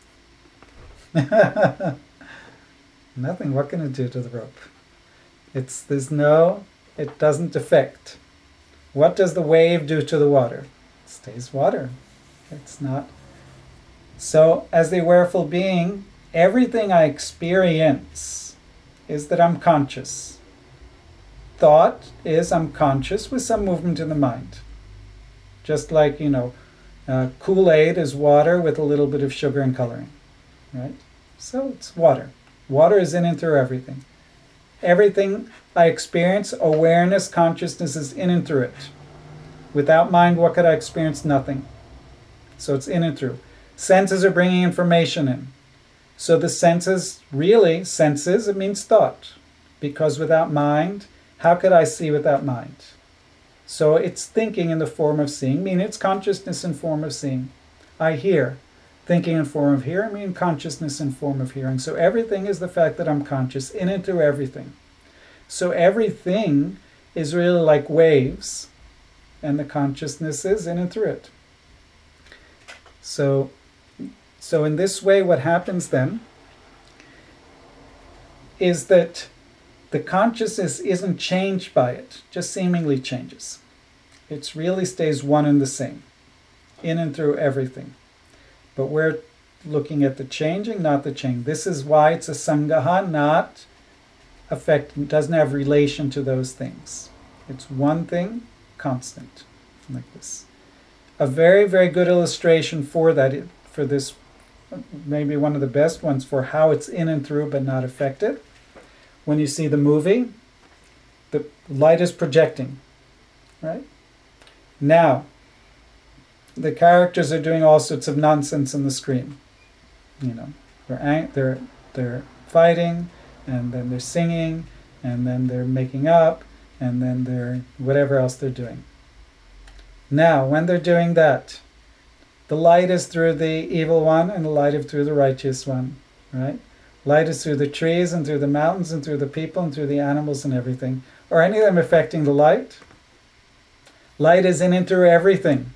Nothing. What can it do to the rope? It's there's no. It doesn't affect. What does the wave do to the water? It stays water. It's not. So, as the awareful being, everything I experience is that I'm conscious. Thought is I'm conscious with some movement in the mind. Just like, you know, uh, Kool-Aid is water with a little bit of sugar and coloring. Right? So it's water. Water is in and through everything. Everything I experience, awareness, consciousness is in and through it. Without mind, what could I experience? Nothing. So it's in and through. Senses are bringing information in. So the senses, really, senses, it means thought. Because without mind, how could I see without mind? So it's thinking in the form of seeing, meaning it's consciousness in form of seeing. I hear. Thinking in form of hearing, meaning consciousness in form of hearing. So everything is the fact that I'm conscious, in and through everything. So everything is really like waves, and the consciousness is in and through it. So, so in this way, what happens then is that the consciousness isn't changed by it, just seemingly changes. It really stays one and the same, in and through everything. But we're looking at the changing, not the change. This is why it's a sangaha, not affect, doesn't have relation to those things. It's one thing, constant, like this. A very, very good illustration for that, for this, maybe one of the best ones for how it's in and through but not affected. When you see the movie, the light is projecting, right? Now, the characters are doing all sorts of nonsense on the screen. You know, they're ang- they're they're fighting, and then they're singing, and then they're making up, and then they're whatever else they're doing. Now, when they're doing that, the light is through the evil one, and the light is through the righteous one, right? Light is through the trees, and through the mountains, and through the people, and through the animals, and everything. Are any of them affecting the light? Light is in and through everything,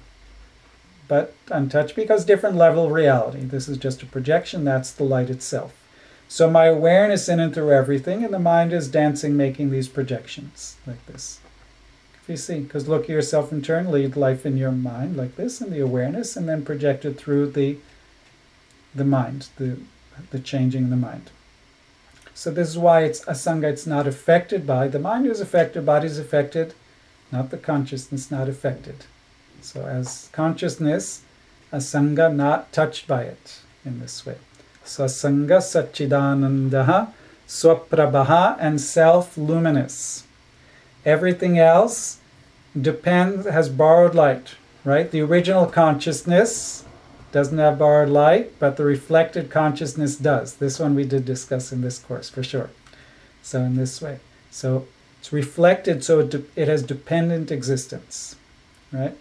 but untouched because different level of reality. This is just a projection, that's the light itself. So my awareness in and through everything, and the mind is dancing, making these projections, like this. If you see, because look at yourself in turn, lead life in your mind, like this, and the awareness, and then project it through the, the mind, the, the changing in the mind. So this is why it's asanga, it's not affected by, the mind is affected, body is affected, not the consciousness, not affected. So as consciousness, asanga, not touched by it in this way. So asanga satchidanandaha, swaprabha, and self-luminous. Everything else depends, has borrowed light, right? The original consciousness doesn't have borrowed light, but the reflected consciousness does. This one we did discuss in this course, for sure. So in this way. So it's reflected, so it, de- it has dependent existence, right?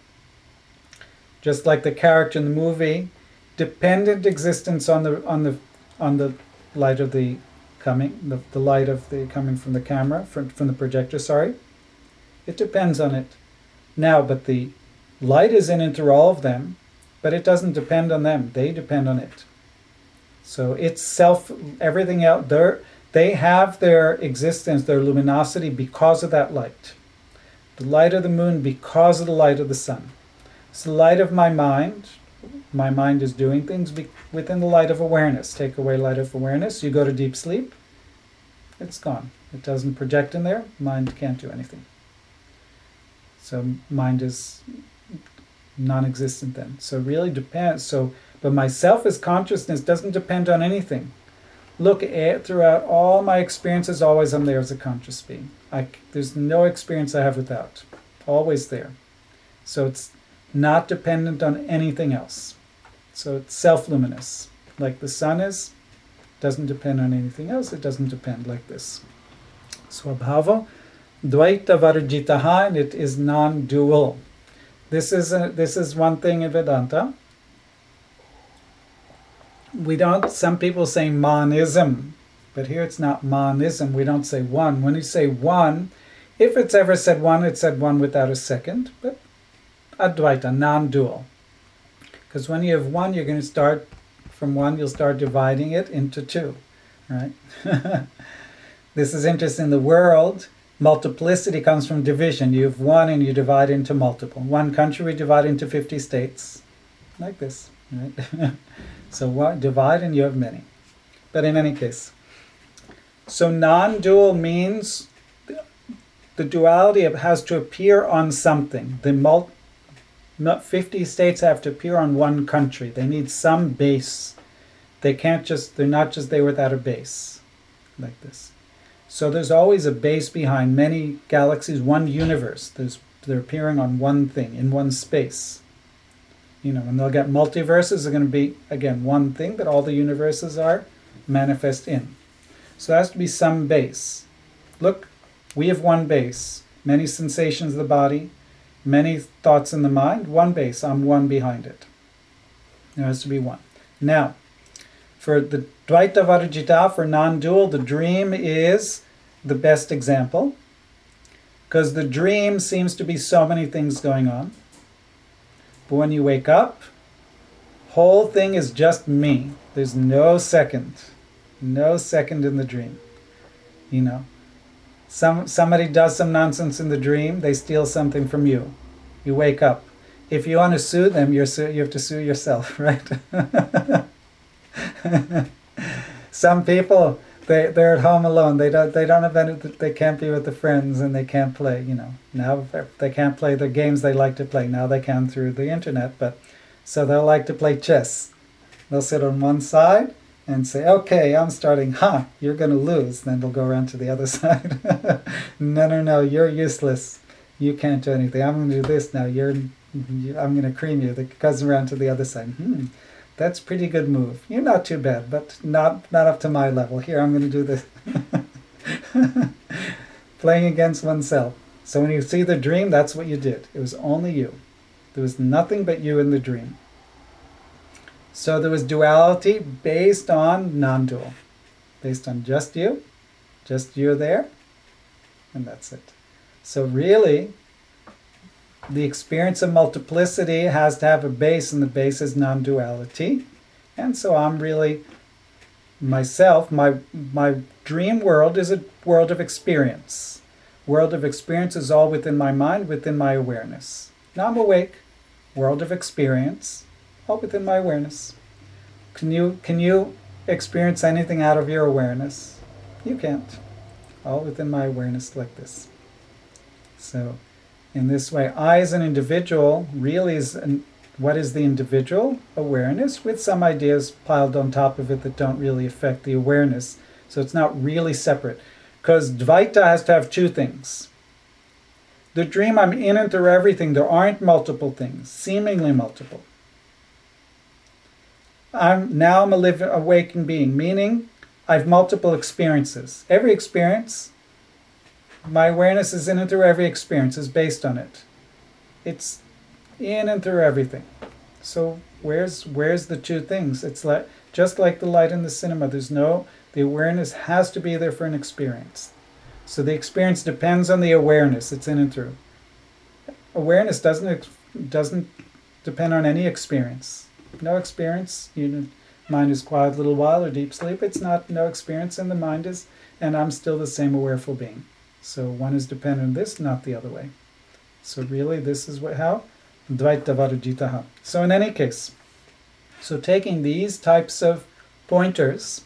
Just like the character in the movie, dependent existence on the on the on the light of the coming, the, the light of the coming from the camera, from, from the projector, sorry. It depends on it. Now, but the light is in and through all of them, but it doesn't depend on them. They depend on it. So it's self, everything out there, they have their existence, their luminosity because of that light. The light of the moon because of the light of the sun. It's the light of my mind. My mind is doing things be- within the light of awareness. Take away light of awareness, you go to deep sleep, it's gone. It doesn't project in there, mind can't do anything. So mind is non-existent then. So it really depends. So, but my self as consciousness doesn't depend on anything. Look, at, throughout all my experiences, always I'm there as a conscious being. I, there's no experience I have without. Always there. So it's not dependent on anything else. So it's self-luminous. Like the sun is, doesn't depend on anything else. It doesn't depend like this. Swabhava, Dvaita Varjitaha, and it is non-dual. This is a, this is one thing in Vedanta. We don't, some people say monism, but here it's not monism. We don't say one. When you say one, if it's ever said one, it's said one without a second, but Advaita, non-dual. Because when you have one, you're going to start, from one, you'll start dividing it into two, right? This is interesting. In the world, multiplicity comes from division. You have one and you divide into multiple. One country we divide into fifty states, like this, right? So what, divide and you have many. But in any case, so non-dual means the duality has to appear on something. The mul- fifty states have to appear on one country. They need some base. They can't just, they're not just there without a base, like this. So there's always a base behind many galaxies, one universe. There's They're appearing on one thing, in one space. You know, and they'll get multiverses, are going to be, again, one thing, but all the universes are manifest in. So there has to be some base. Look, we have one base. Many sensations of the body, many thoughts in the mind, one base. I'm one behind it. There has to be one. Now, for the Dvaita Varajita, for non-dual, the dream is the best example. Because the dream seems to be so many things going on. But when you wake up, whole thing is just me. There's no second. No second in the dream. You know. Some somebody does some nonsense in the dream, they steal something from you. You wake up. If you want to sue them, you're su- you have to sue yourself, right? Some people, they they're at home alone. They don't they don't have any, they can't be with the friends and they can't play. You know, now they can't play the games they like to play. Now they can through the internet. But so they'll like to play chess. They'll sit on one side and say, "Okay, I'm starting. Ha, you're going to lose." Then they'll go around to the other side. No, no, no, you're useless. You can't do anything. I'm going to do this now. You're, I'm going to cream you. It goes around to the other side. Hmm. That's a pretty good move. You're not too bad, but not not up to my level. Here, I'm going to do this. Playing against oneself. So when you see the dream, that's what you did. It was only you. There was nothing but you in the dream. So there was duality based on non-dual. Based on just you. Just you there. And that's it. So really, the experience of multiplicity has to have a base, and the base is non-duality. And so I'm really myself, my my dream world is a world of experience. World of experience is all within my mind, within my awareness. Now I'm awake. World of experience, all within my awareness. Can you can you experience anything out of your awareness? You can't. All within my awareness like this. So in this way, I as an individual really is an, what is the individual? Awareness with some ideas piled on top of it that don't really affect the awareness. So it's not really separate. Because Dvaita has to have two things. The dream, I'm in and through everything. There aren't multiple things, seemingly multiple. I'm now I'm a living, awakened being, meaning I've multiple experiences. Every experience, my awareness is in and through every experience, is based on it. It's in and through everything. So where's where's the two things? It's like just like the light in the cinema. There's no the awareness has to be there for an experience. So the experience depends on the awareness. It's in and through. Awareness doesn't doesn't depend on any experience. No experience. You know, mind is quiet a little while or deep sleep. It's not no experience, and the mind is, and I'm still the same awareful being. So one is dependent on this, not the other way. So really, this is what how Dvaita Varajitaha. So in any case, so taking these types of pointers.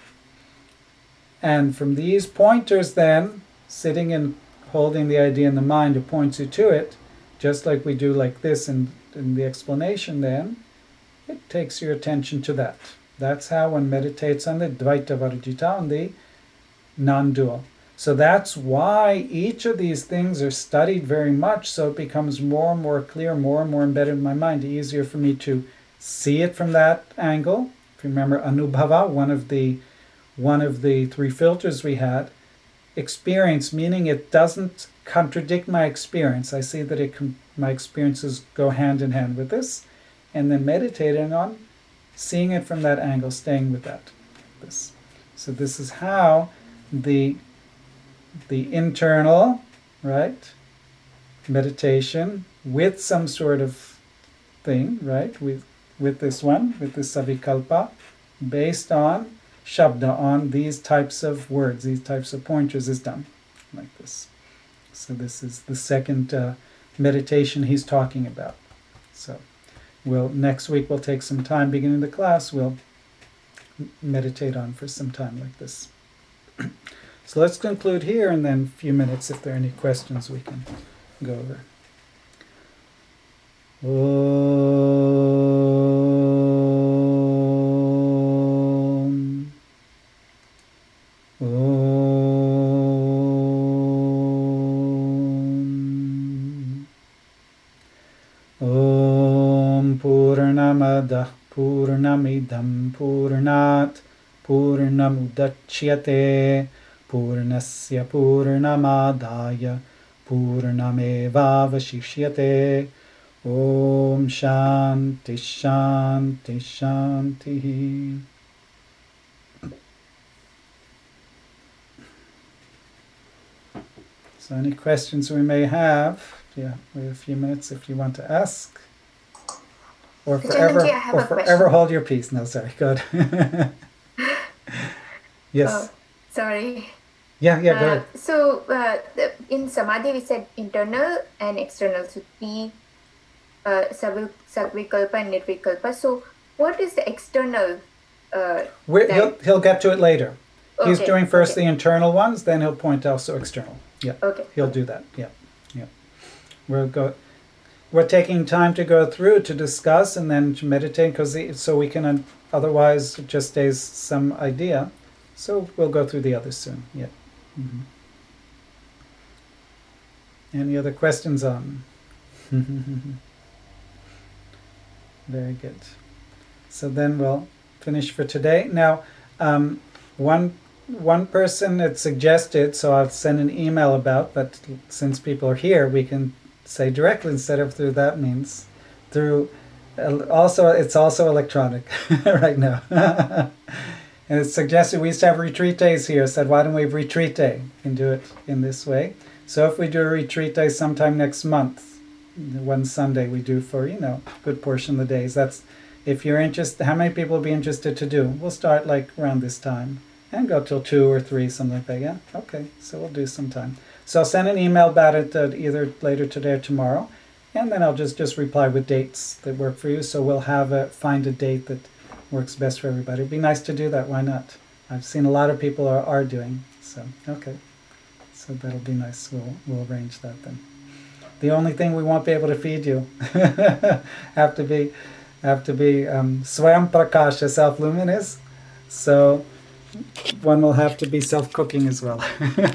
And from these pointers then, sitting and holding the idea in the mind that points you to it, just like we do like this in, in the explanation then, it takes your attention to that. That's how one meditates on the Dvaita Varajita, on the non-dual. So that's why each of these things are studied very much, so it becomes more and more clear, more and more embedded in my mind, easier for me to see it from that angle. If you remember Anubhava, one of the One of the three filters we had, experience, meaning it doesn't contradict my experience. I see that it com- my experiences go hand in hand with this, and then meditating on seeing it from that angle, staying with that. This. So this is how the the internal, right, meditation with some sort of thing, right, with with this one, with this savikalpa, based on Shabda, on these types of words, these types of pointers, is done like this. So this is the second uh, meditation he's talking about. So we'll next week we'll take some time, beginning the class, we'll meditate on for some time like this. So let's conclude here, and then a few minutes, if there are any questions, we can go over. Om. Om. Purnamada Purnamidam Purnat Purnamudachyate Purnasya Purnamadaya Purnamevavashishyate. Om Shanti Shanti Shanti. So any questions we may have, yeah, we have a few minutes if you want to ask. Or forever, Janamji, I have or a forever question. hold your peace. No, sorry, good. Yes. Oh, sorry. Yeah, yeah, go Uh, ahead. so uh, the, in Samadhi we said internal and external. So three, uh, Savi- Savikalpa and Nirvikalpa. So what is the external? Uh, We're, that- he'll, he'll get to it later. He's Okay, doing first okay. the internal ones, then he'll point also external. Yeah, Okay. he'll do that. Yeah, yeah. We'll go. We're taking time to go through to discuss and then to meditate, because so we can. Un- otherwise, it just stays some idea. So we'll go through the others soon. Yeah. Mm-hmm. Any other questions on? Very good. So then we'll finish for today. Now, um, one one person had suggested, so I'll send an email about, but since people are here, we can say directly instead of through that means. Through, uh, also, it's also electronic right now. And it suggested we used to have retreat days here. Said, why don't we have retreat day? We can do it in this way. So if we do a retreat day sometime next month, one Sunday we do for, you know, a good portion of the days. That's, if you're interested, how many people will be interested to do? We'll start like around this time and go till two or three, something like that. Yeah, okay, so we'll do some time. So I'll send an email about it uh, either later today or tomorrow, and then I'll just, just reply with dates that work for you. So we'll have a, find a date that works best for everybody. It'd be nice to do that, why not? I've seen a lot of people are, are doing, so okay. So that'll be nice, we'll, we'll arrange that then. The only thing we won't be able to feed you have to be have to be um, Swayam Prakasha, self-luminous. So one will have to be self-cooking as well.